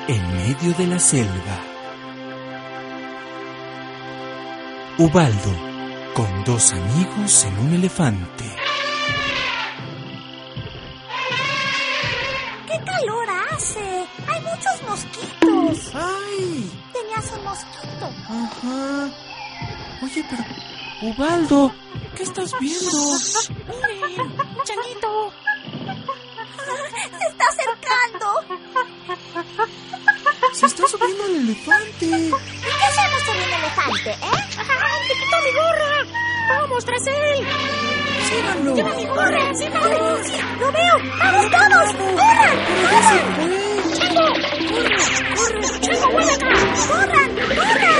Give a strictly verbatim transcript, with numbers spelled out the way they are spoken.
en medio de la selva. Ubaldo, con dos amigos en un elefante. ¡Qué calor hace! ¡Hay muchos mosquitos! ¡Ay! Tenías un mosquito. Ajá. Oye, pero... Ubaldo, ¿qué estás viendo? ¡Miren! ¡Changuito! ¡Se está acercando! Se está subiendo el elefante. ¿Y qué hacemos con un elefante, eh? ¡Ay, te quitó mi gorra! ¡Vamos tras él! ¡Síganlo! ¡Lleva mi gorra! ¡Sí, vamos! ¡Sí, lo veo! ¡Vamos todos! ¡Corran! ¡Pero ya se ¡Corran! fue! ¡Chango! ¡Corre! ¡Corre! ¡Chango, vuelve acá! ¡Corran! ¡Corran!